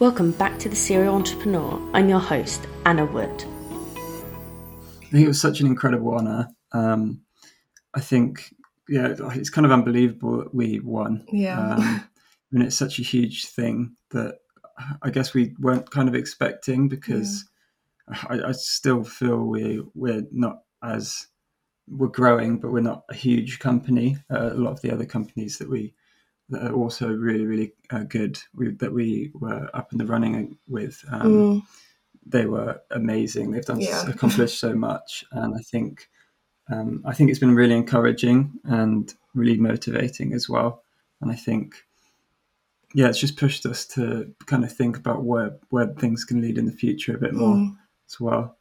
Welcome back to The Serial Entrepreneur. I'm your host, Anna Wood. I think it was such an incredible honour. I think, it's kind of unbelievable that we won. I mean, it's such a huge thing that I guess we weren't kind of expecting, because I still feel we're not as, we're growing, but we're not a huge company. A lot of the other companies that are also really, really good, that we were up in the running with, they were amazing. They've accomplished so much, and I think it's been really encouraging and really motivating as well. And I think, it's just pushed us to kind of think about where things can lead in the future a bit more as well.